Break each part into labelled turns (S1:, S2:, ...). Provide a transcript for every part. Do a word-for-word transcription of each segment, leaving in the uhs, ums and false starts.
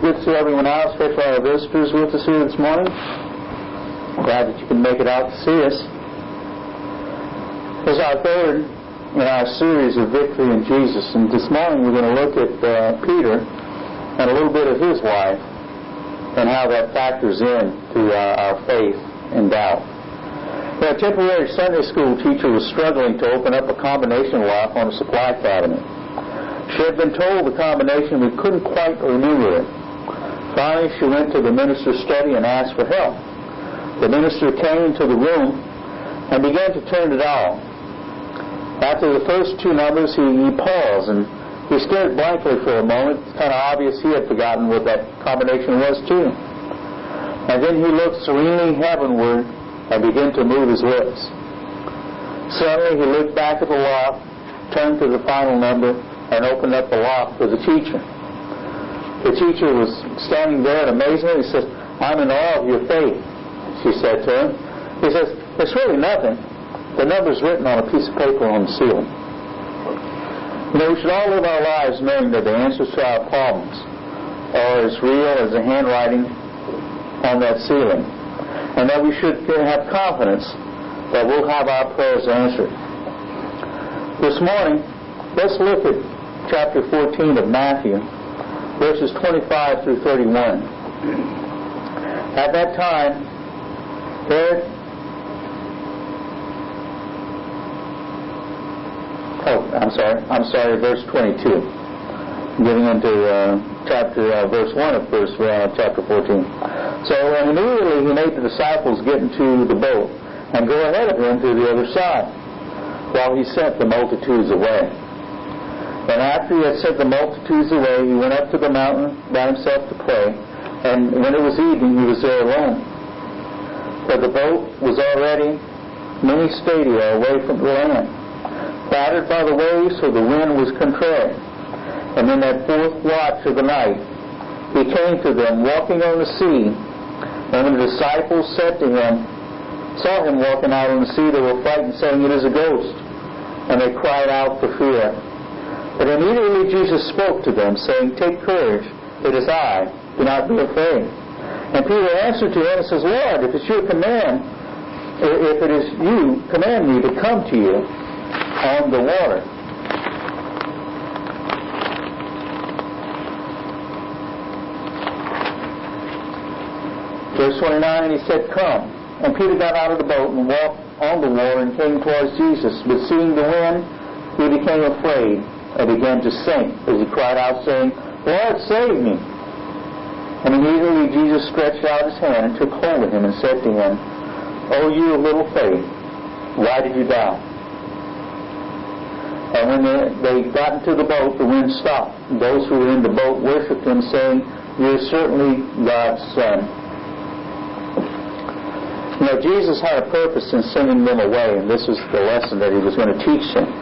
S1: good to see everyone out, especially our visitors with us here this morning. Glad that you can make it out to see us. This is our third in our series of Victory in Jesus. And this morning we're going to look at uh, Peter and a little bit of his life and how that factors in to uh, our faith and doubt. A temporary Sunday school teacher was struggling to open up a combination lock on a supply cabinet. She had been told the combination, but couldn't quite remember it. Finally, she went to the minister's study and asked for help. The minister came into the room and began to turn it on. After the first two numbers, he, he paused and he stared blankly for a moment. It's kind of obvious he had forgotten what that combination was, too. And then he looked serenely heavenward and began to move his lips. Suddenly, he looked back at the lock, turned to the final number, and opened up the lock for the teacher. The teacher was standing there in amazement. He says, "I'm in awe of your faith," she said to him. He says, "It's really nothing. The number's written on a piece of paper on the ceiling." You know, we should all live our lives knowing that the answers to our problems are as real as the handwriting on that ceiling, and that we should have confidence that we'll have our prayers answered. This morning, let's look at chapter fourteen of Matthew, verses twenty-five through thirty-one. At that time, Herod, oh, I'm sorry, I'm sorry, verse twenty-two. Getting into uh, chapter uh, verse one of verse uh, chapter fourteen. So and immediately he made the disciples get into the boat and go ahead of him to the other side, while he sent the multitudes away. And after he had sent the multitudes away, he went up to the mountain by himself to pray. And when it was evening, he was there alone. For the boat was already many stadia away from the land, battered by the waves, so the wind was contrary. And in that fourth watch of the night, he came to them walking on the sea. And when the disciples said to him, saw him walking out on the sea, they were frightened, saying, "It is a ghost." And they cried out for fear. But immediately Jesus spoke to them, saying, "Take courage, it is I, do not be afraid." And Peter answered to him and says, "Lord, if it's your command, if it is you, command me to come to you on the water." Verse twenty-nine, and he said, "Come." And Peter got out of the boat and walked on the water and came towards Jesus. But seeing the wind, he became afraid and began to sink as he cried out, saying, "Lord, save me." And immediately Jesus stretched out his hand and took hold of him and said to him, "O you of little faith, why did you doubt?" And when they, they got into the boat, the wind stopped. And those who were in the boat worshipped him, saying, "You are certainly God's Son." You know, Jesus had a purpose in sending them away, and this is the lesson that he was going to teach them.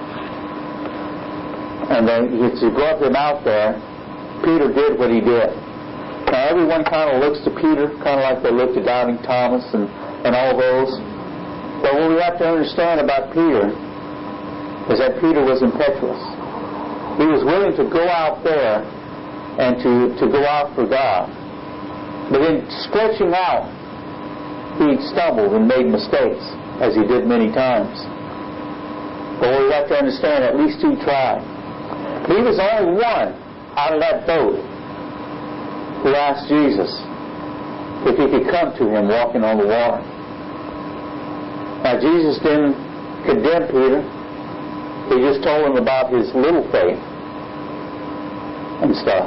S1: And then as he brought them out there, Peter did what he did. Now, everyone kind of looks to Peter, kind of like they looked to Doubting Thomas and, and all those. But what we have to understand about Peter is that Peter was impetuous. He was willing to go out there and to, to go out for God. But in stretching out, he stumbled and made mistakes, as he did many times. But we have to understand, at least he tried. He was only one out of that boat who asked Jesus if he could come to him walking on the water. Now, Jesus didn't condemn Peter. He just told him about his little faith and stuff.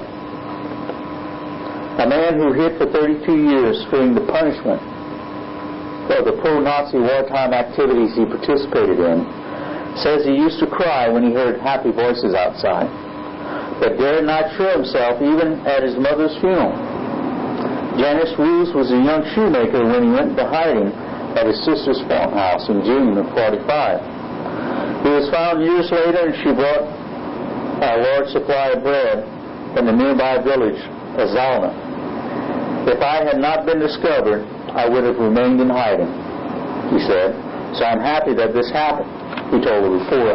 S1: A man who hid for thirty-two years fearing the punishment for the pro-Nazi wartime activities he participated in, says he used to cry when he heard happy voices outside, but dared not show himself even at his mother's funeral. Janus Roos was a young shoemaker when he went into hiding at his sister's farmhouse in June of forty-five. He was found years later, and she brought a large supply of bread from the nearby village of Zalna. "If I had not been discovered, I would have remained in hiding," he said. "So I'm happy that this happened," he told the reporter.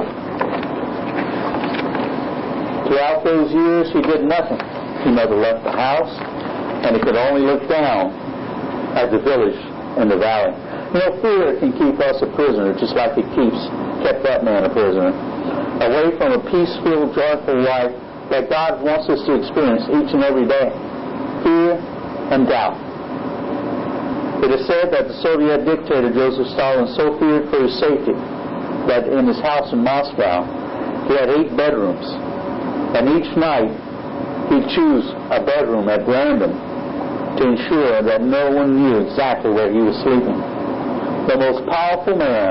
S1: Throughout those years, he did nothing. He never left the house. and he could only look down at the village in the valley. You know, fear can keep us a prisoner, just like it keeps kept that man a prisoner, away from a peaceful, joyful life that God wants us to experience each and every day. Fear and doubt. It is said that the Soviet dictator Joseph Stalin so feared for his safety that in his house in Moscow he had eight bedrooms, and each night he'd choose a bedroom at random to ensure that no one knew exactly where he was sleeping. The most powerful man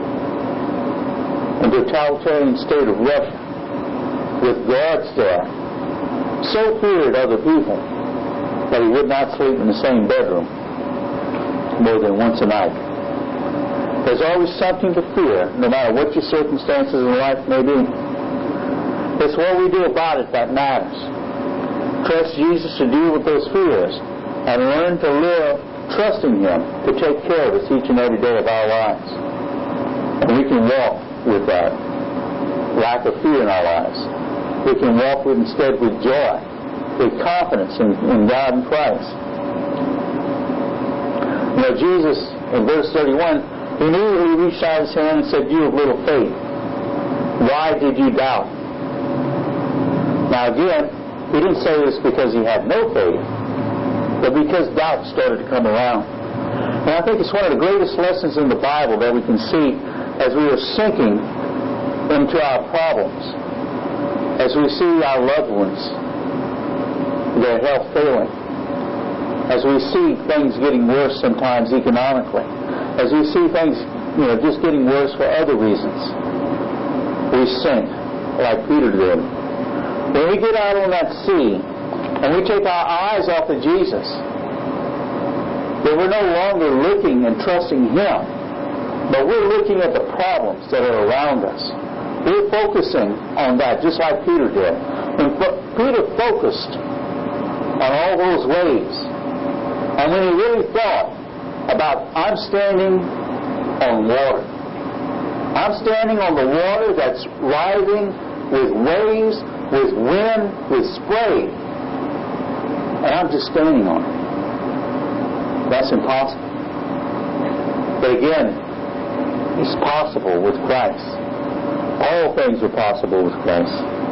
S1: in the totalitarian state of Russia, with guards there, so feared other people that he would not sleep in the same bedroom more than once a night. There's always something to fear, no matter what your circumstances in life may be. It's what we do about it that matters. Trust Jesus to deal with those fears and learn to live trusting Him to take care of us each and every day of our lives. And we can walk with that lack of fear in our lives. We can walk with instead with joy, with confidence in, in God and Christ. You know, Jesus, in verse thirty-one, he immediately reached out his hand and said, "You of little faith, why did you doubt?" Now again, he didn't say this because he had no faith, but because doubt started to come around. And I think it's one of the greatest lessons in the Bible that we can see as we are sinking into our problems, as we see our loved ones, their health failing, as we see things getting worse sometimes economically, as we see things, you know, just getting worse for other reasons, we sink like Peter did. When we get out on that sea and we take our eyes off of Jesus, then we're no longer looking and trusting Him, but we're looking at the problems that are around us. We're focusing on that, just like Peter did. When Peter focused on all those waves, and when he really thought about, I'm standing on water. I'm standing on the water that's writhing with waves, with wind, with spray. And I'm just standing on it. That's impossible. But again, it's possible with Christ. All things are possible with Christ.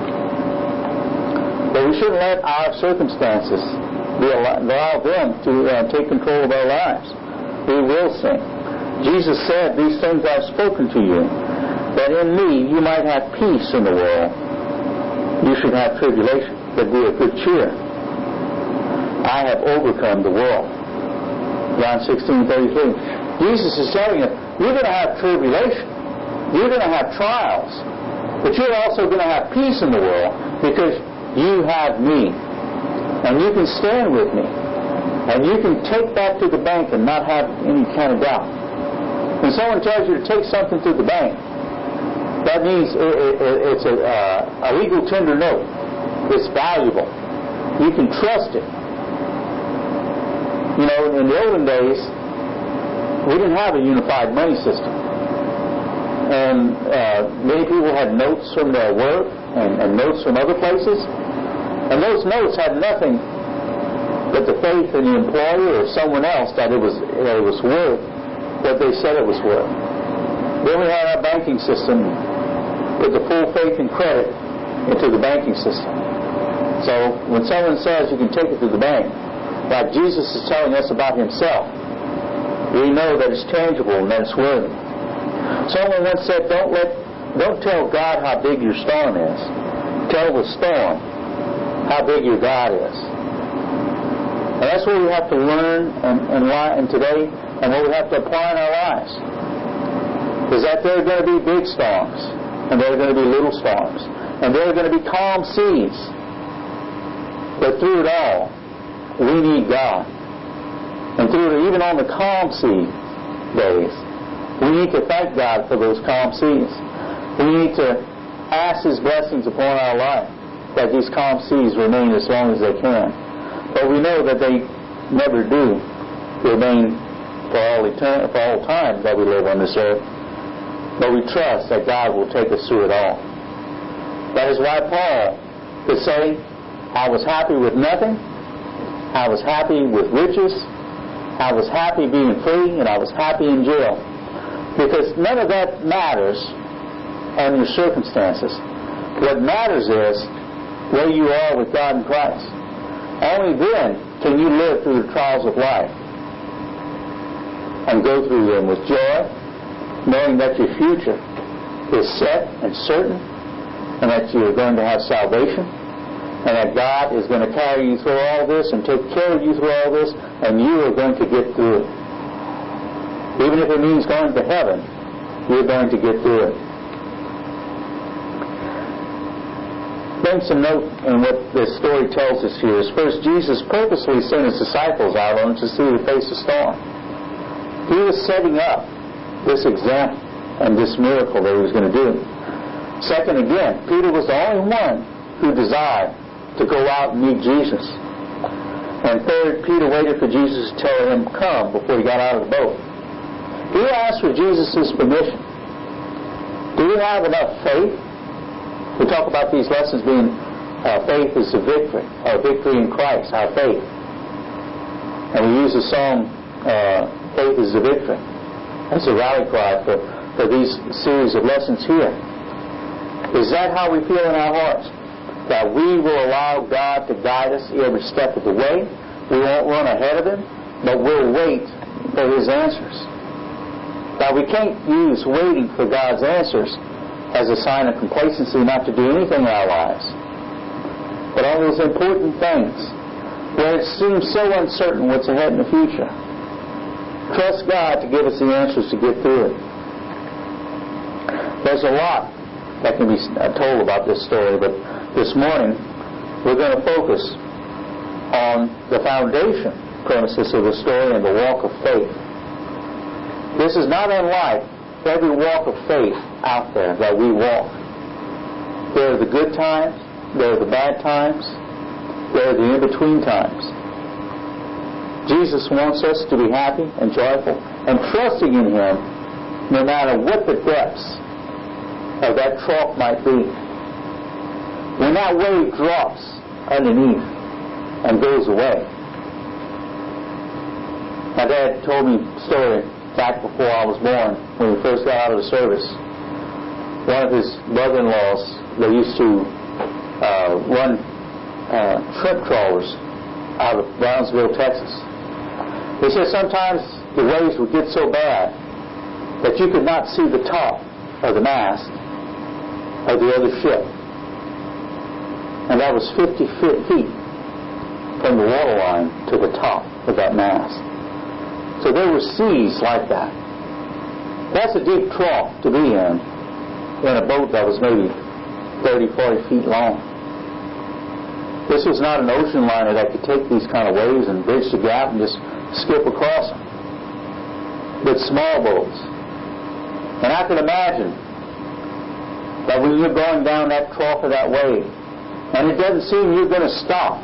S1: But we shouldn't let our circumstances be allow them to uh, take control of our lives. We will sink. Jesus said, "These things I've spoken to you, that in me you might have peace in the world. You should have tribulation, but be of good cheer. I have overcome the world." John sixteen thirty-three. Jesus is telling you, you're going to have tribulation. You're going to have trials. But you're also going to have peace in the world because you have me. And you can stand with me. And you can take that to the bank and not have any kind of doubt. When someone tells you to take something to the bank, that means it's a, a legal tender note. It's valuable. You can trust it. You know, in the olden days, we didn't have a unified money system. And uh, many people had notes from their work and, and notes from other places. And those notes had nothing but the faith in the employer or someone else that it was, that it was worth what they said it was worth. Then we had our banking system, put the full faith and credit into the banking system. So when someone says you can take it to the bank, like Jesus is telling us about Himself, we know that it's tangible and that it's worthy. Someone once said, don't let, don't tell God how big your storm is. Tell the storm how big your God is. And that's what we have to learn and, and, and today, and what we have to apply in our lives. Is that there are going to be big storms, and there are going to be little storms, and there are going to be calm seas. But through it all, we need God. And through it, even on the calm sea days, we need to thank God for those calm seas. We need to ask His blessings upon our life, that these calm seas remain as long as they can. But we know that they never do remain for all eternity, for all time that we live on this earth. But we trust that God will take us through it all. That is why Paul could say, I was happy with nothing, I was happy with riches. I was happy being free, and I was happy in jail. Because none of that matters on your circumstances. What matters is where you are with God in Christ. Only then can you live through the trials of life and go through them with joy, knowing that your future is set and certain, and that you're going to have salvation, and that God is going to carry you through all this and take care of you through all this, and you are going to get through it. Even if it means going to heaven, you're going to get through it. Bring some note in what this story tells us here is, first, Jesus purposely sent His disciples out on to see the face of storm. He was setting up this example and this miracle that He was going to do. Second, again, Peter was the only one who desired to go out and meet Jesus. And third, Peter waited for Jesus to tell him come before he got out of the boat. He asked for Jesus' permission. Do we have enough faith? We talk about these lessons being uh, faith is the victory, or victory in Christ, our faith. And we use the song, uh, Faith is the Victory, as a rally cry for, for these series of lessons here. Is that how we feel in our hearts? That we will allow God to guide us every step of the way? We won't run ahead of Him, but we'll wait for His answers. Now, we can't use waiting for God's answers as a sign of complacency not to do anything in our lives. But on those important things, where it seems so uncertain what's ahead in the future, trust God to give us the answers to get through it. There's a lot that can be told about this story, but this morning we're going to focus on the foundation premises of the story and the walk of faith. This is not unlike every walk of faith out there that we walk. There are the good times, there are the bad times, there are the in-between times. Jesus wants us to be happy and joyful and trusting in Him no matter what the depths of that trough might be. When that wave drops underneath and goes away. My dad told me a story back before I was born, when we first got out of the service. One of his brother-in-laws, they used to uh, run uh, shrimp trawlers out of Brownsville, Texas. He said sometimes the waves would get so bad that you could not see the top of the mast of the other ship. And that was fifty feet from the waterline to the top of that mast. So there were seas like that. That's a deep trough to be in, in a boat that was maybe thirty, forty feet long. This was not an ocean liner that could take these kind of waves and bridge the gap and just skip across them. But small boats. And I can imagine that when you're going down that trough of that wave, and it doesn't seem you're going to stop,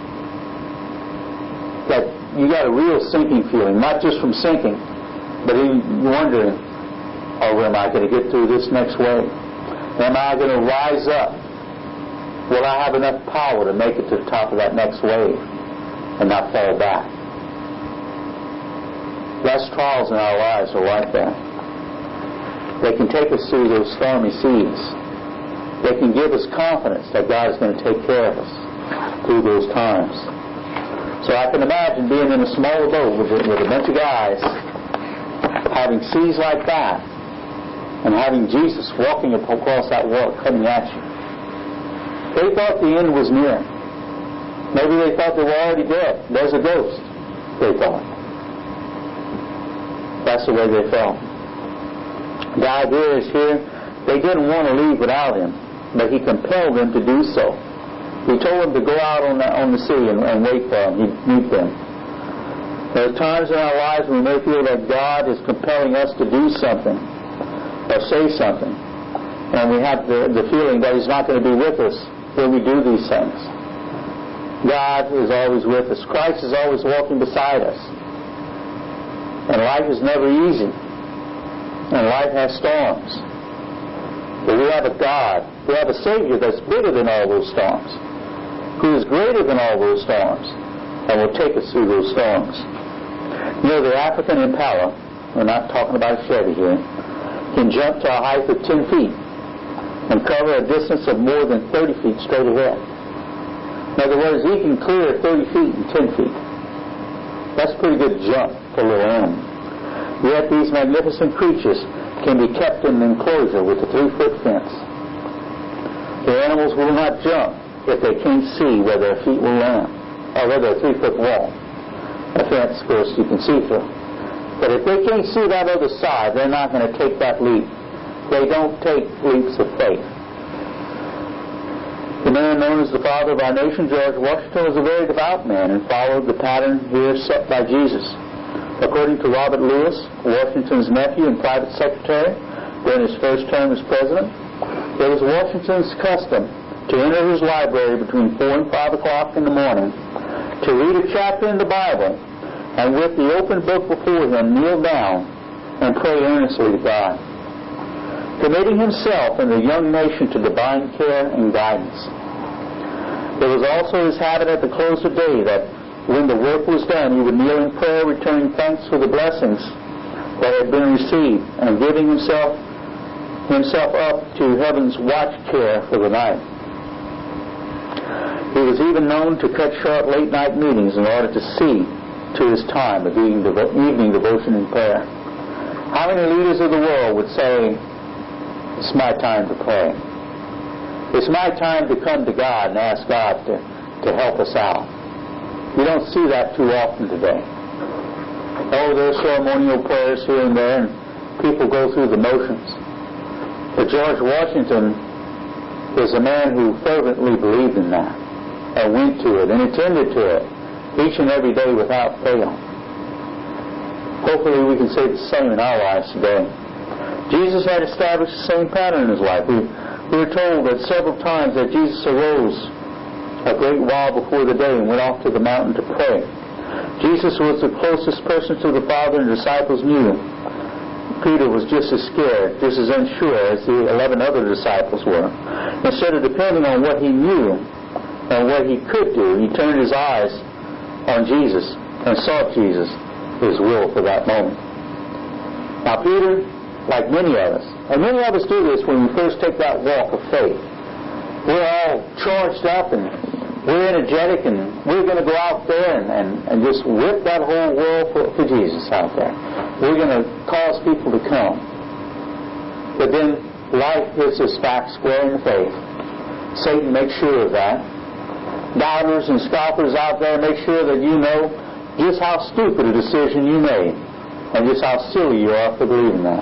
S1: that you got a real sinking feeling, not just from sinking, but in wondering, oh, am I going to get through this next wave? Am I going to rise up? Will I have enough power to make it to the top of that next wave and not fall back? Less trials in our lives are like that. They can take us through those stormy seas. They can give us confidence that God is going to take care of us through those times. So I can imagine being in a smaller boat with a, with a bunch of guys, having seas like that, and having Jesus walking across that water coming at you. They thought the end was near. Maybe they thought they were already dead. There's a ghost, they thought. That's the way they felt. The idea is here, they didn't want to leave without Him, but He compelled them to do so. He told them to go out on the, on the sea and, and wait for them. He'd meet them. There are times in our lives when we may feel that God is compelling us to do something or say something, and we have the, the feeling that He's not going to be with us when we do these things. God is always with us. Christ is always walking beside us. And life is never easy. And life has storms. But we have a God, we have a Savior that's bigger than all those storms, who is greater than all those storms, and will take us through those storms. You know, the African impala, we're not talking about a Chevy here, can jump to a height of ten feet and cover a distance of more than thirty feet straight ahead. In other words, he can clear thirty feet in ten feet. That's a pretty good jump for a little animal. Yet these magnificent creatures can be kept in an enclosure with a three-foot fence. The animals will not jump if they can't see where their feet will land, or whether a three-foot wall. A fence, of course, you can see through. But if they can't see that other side, they're not going to take that leap. They don't take leaps of faith. The man known as the father of our nation, George Washington, was a very devout man and followed the pattern here set by Jesus. According to Robert Lewis, Washington's nephew and private secretary during his first term as president, it was Washington's custom to enter his library between four and five o'clock in the morning to read a chapter in the Bible, and with the open book before him, kneel down and pray earnestly to God, committing himself and the young nation to divine care and guidance. It was also his habit at the close of day that when the work was done, he would kneel in prayer, returning thanks for the blessings that had been received, and giving himself himself up to heaven's watch care for the night. He was even known to cut short late-night meetings in order to see to his time of evening, devo- evening devotion and prayer. How many leaders of the world would say, "It's my time to pray. It's my time to come to God and ask God to, to help us out"? We don't see that too often today. Oh, there are ceremonial prayers here and there, and people go through the motions. But George Washington is a man who fervently believed in that, and went to it, and attended to it, each and every day without fail. Hopefully we can say the same in our lives today. Jesus had established the same pattern in his life. We, we were told that several times that Jesus arose a great while before the day and went off to the mountain to pray. Jesus was the closest person to the Father, and the disciples knew. Peter was just as scared, just as unsure as the eleven other disciples were. Instead of depending on what he knew and what he could do, he turned his eyes on Jesus and sought Jesus, his will for that moment. Now Peter, like many of us, and many of us do this when we first take that walk of faith. We're all charged up and we're energetic, and we're going to go out there and, and, and just whip that whole world for, for Jesus out there. We're going to cause people to come. But then life hits us back square in the face. Satan makes sure of that. Doubters and scoffers out there make sure that you know just how stupid a decision you made and just how silly you are for believing that.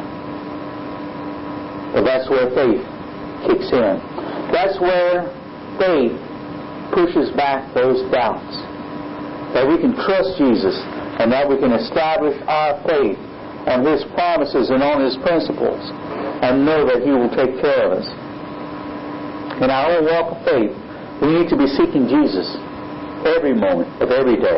S1: But that's where faith kicks in. That's where faith pushes back those doubts. That we can trust Jesus, and that we can establish our faith on His promises and on His principles, and know that He will take care of us. In our own walk of faith, we need to be seeking Jesus every moment of every day.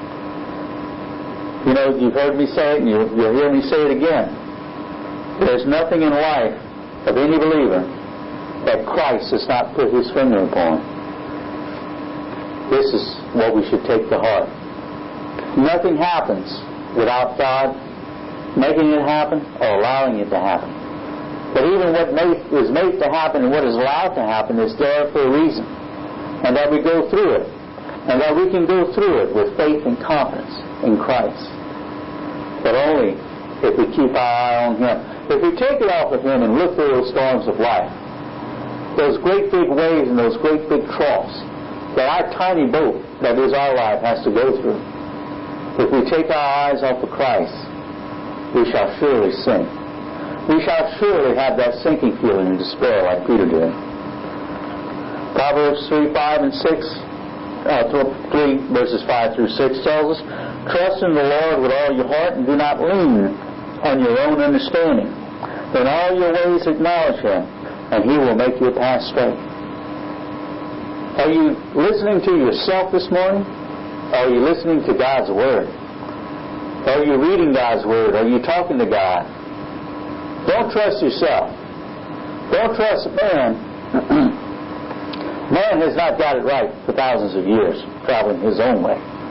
S1: You know, you've heard me say it, and you'll, you'll hear me say it again. There's nothing in life of any believer that Christ has not put His finger upon. This is what we should take to heart. Nothing happens without God making it happen or allowing it to happen. But even what made, is made to happen and what is allowed to happen is there for a reason. And that we go through it. And that we can go through it with faith and confidence in Christ. But only if we keep our eye on Him. If we take it off of Him and look through those storms of life, those great big waves and those great big troughs that our tiny boat, that is our life, has to go through. If we take our eyes off of Christ, we shall surely sink. We shall surely have that sinking feeling and despair like Peter did. Proverbs three, five, and six, uh, three verses five through six tells us, "Trust in the Lord with all your heart, and do not lean on your own understanding. In all your ways acknowledge Him, and He will make your path straight." Are you listening to yourself this morning? Or are you listening to God's Word? Are you reading God's Word? Are you talking to God? Don't trust yourself. Don't trust man. Man has not got it right for thousands of years, traveling his own way.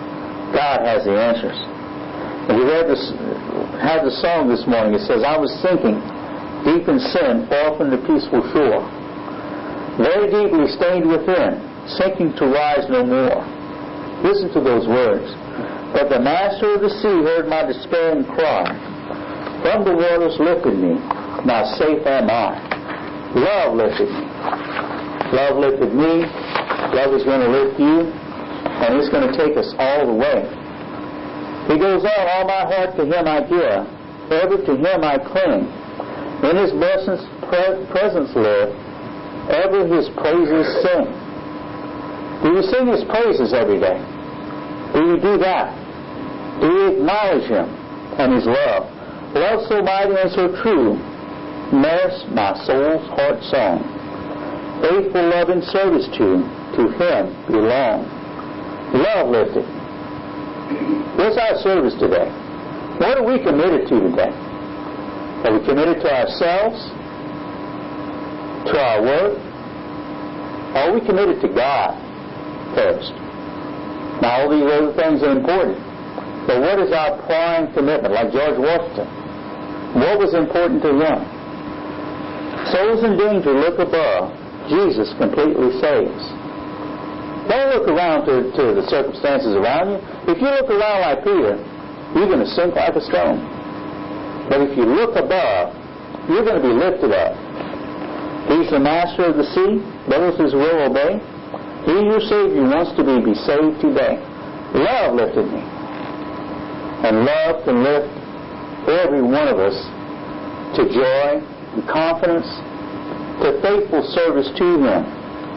S1: God has the answers. And we read this, had the song this morning. It says, I was sinking deep in sin, far from the peaceful shore, very deeply stained within, sinking to rise no more. Listen to those words. But the master of the sea heard my despairing cry. From the waters lifted me, now safe am I. Love lifted me. Love lifted me. Love is going to lift you. And it's going to take us all the way. He goes on, all my heart to Him I give, ever to Him I cling. In His blessings, pre- presence live, ever His praises sing. Do you sing His praises every day? Do you do that? Do you acknowledge Him and His love? Love so mighty and so true, merits my soul's heart song. Faithful love and service to, to Him belong. Love lifted. What's our service today? What are we committed to today? Are we committed to ourselves? To our work? Are we committed to God first? Now, all these other things are important. But what is our prime commitment? Like George Washington. What was important to him? Souls in danger, look above. Jesus completely saves. Don't look around to, to the circumstances around you. If you look around like Peter, you're going to sink like a stone. But if you look above, you're going to be lifted up. He's the master of the sea. Those His will obey. He who saved you wants to be, be saved today. Love lifted me. And love can lift every one of us to joy and confidence, to faithful service to Him.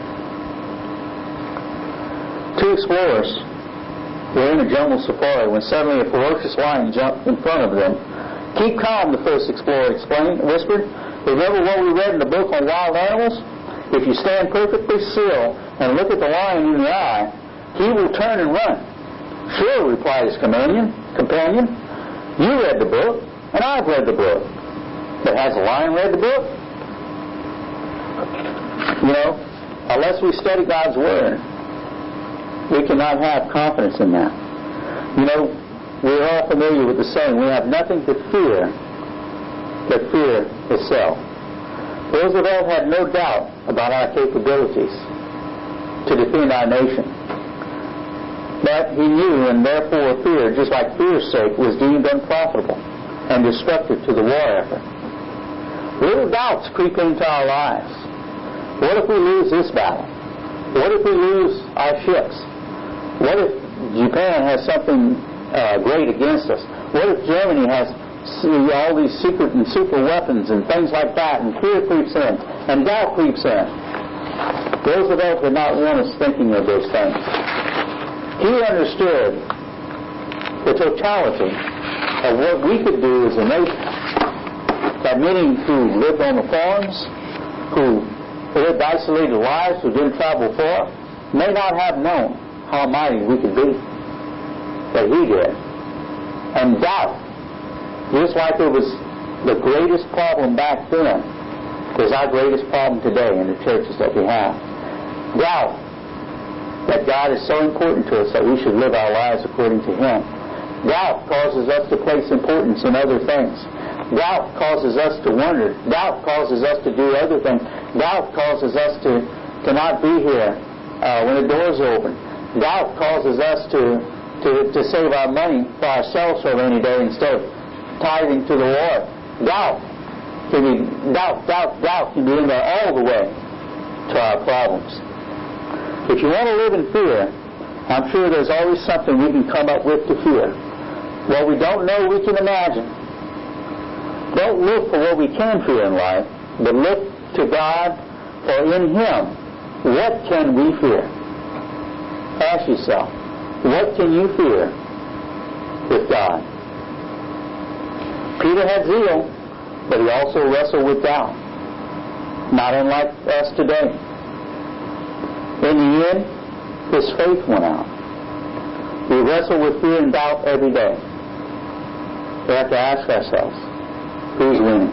S1: Two explorers were in a jungle safari when suddenly a ferocious lion jumped in front of them. Keep calm, the first explorer explained, whispered. Remember what we read in the book on wild animals? If you stand perfectly still and look at the lion in the eye, he will turn and run. Sure, replied his companion. Companion, you read the book, and I've read the book. But has the lion read the book? You know, unless we study God's Word, we cannot have confidence in that. You know, we're all familiar with the saying, we have nothing to fear but fear itself. Roosevelt had no doubt about our capabilities to defend our nation. But he knew and therefore fear, just like fear's sake, was deemed unprofitable and destructive to the war effort. Little doubts creep into our lives. What if we lose this battle? What if we lose our ships? What if Japan has something uh, great against us? What if Germany has all these secret and super weapons and things like that, and fear creeps in, and doubt creeps in? Roosevelt did not want us thinking of those things. He understood the totality of what we could do as a nation. That many who lived on the farms, who lived isolated lives, who didn't travel far, may not have known how mighty we could be. But he did. And doubt, just like it was the greatest problem back then, is our greatest problem today in the churches that we have. Doubt that God is so important to us that we should live our lives according to Him. Doubt causes us to place importance in other things. Doubt causes us to wonder. Doubt causes us to do other things. Doubt causes us to, to not be here uh, when the doors are open. Doubt causes us to, to, to save our money for ourselves for a rainy day instead of tithing to the Lord. Doubt can be, doubt, doubt, doubt can be in there all the way to our problems. If you want to live in fear, I'm sure there's always something we can come up with to fear. What we don't know, we can imagine. Don't look for what we can fear in life, but look to God, for in Him, what can we fear? Ask yourself, what can you fear with God? Peter had zeal, but he also wrestled with doubt. Not unlike us today. In the end, his faith went out. We wrestle with fear and doubt every day. We have to ask ourselves, who's winning?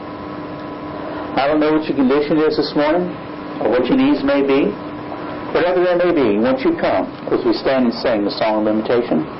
S1: I don't know what your condition is this morning, or what your needs may be. Whatever they may be, won't you come as we stand and sing the song of invitation?